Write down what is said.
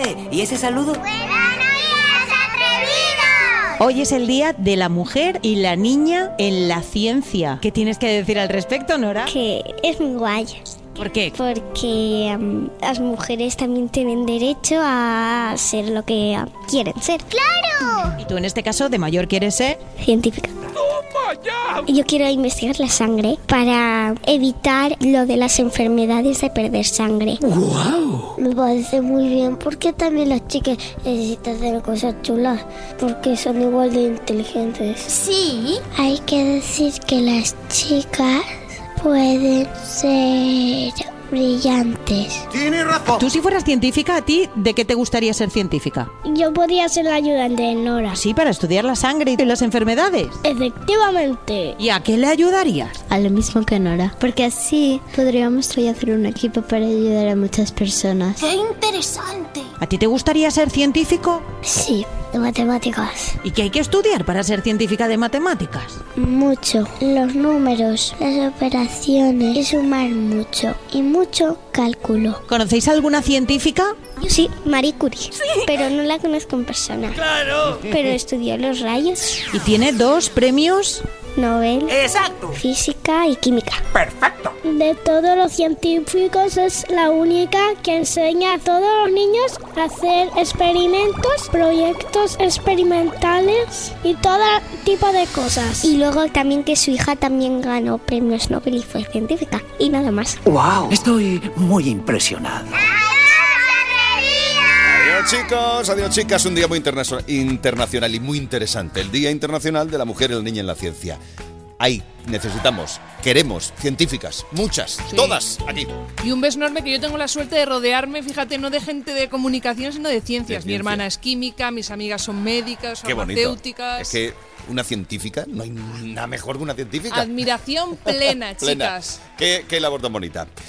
¿y ese saludo? ¡Buenos días, atrevidos! Hoy es el Día de la Mujer y la Niña en la Ciencia. ¿Qué tienes que decir al respecto, Nora? Que es muy guay. ¿Por qué? Porque las mujeres también tienen derecho a ser lo que quieren ser. ¡Claro! Y tú en este caso de mayor quieres ser Científica. Yo quiero investigar la sangre para evitar lo de las enfermedades de perder sangre. ¡Wow! Me parece muy bien porque también las chicas necesitan hacer cosas chulas porque son igual de inteligentes. Sí. Hay que decir que las chicas pueden ser brillantes. Tiene razón. Tú si fueras científica, ¿a ti de qué te gustaría ser científica? Yo podría ser la ayudante de Nora. Sí, para estudiar la sangre y las enfermedades. Efectivamente. ¿Y a qué le ayudarías? A lo mismo que Nora, porque así podríamos hoy hacer un equipo para ayudar a muchas personas. ¡Qué interesante! ¿A ti te gustaría ser científico? Sí, de matemáticas. ¿Y qué hay que estudiar para ser científica de matemáticas? Mucho. Los números, las operaciones, y sumar mucho. Y mucho cálculo. ¿Conocéis alguna científica? Yo sí, Marie Curie. Sí. Pero no la conozco en persona. ¡Claro! Pero estudió los rayos. Y tiene 2 premios. Nobel. ¡Exacto! Física y química. ¡Perfecto! De todos los científicos es la única que enseña a todos los niños a hacer experimentos, proyectos experimentales y todo tipo de cosas. Y luego también que su hija también ganó premios Nobel y fue científica. Y nada más. ¡Wow! Estoy muy impresionado. Adiós chicos, adiós chicas, un día muy internacional y muy interesante, el Día Internacional de la Mujer y la Niña en la Ciencia. Ahí queremos científicas, muchas, Sí. todas aquí. Y un beso enorme, que yo tengo la suerte de rodearme, fíjate, no de gente de comunicación, sino de ciencias. De Mi ciencia. hermana es química, mis amigas son médicas, Qué bonito. farmacéuticas. Es que una científica, no hay nada mejor que una científica. Admiración plena, chicas. Qué labor tan bonita.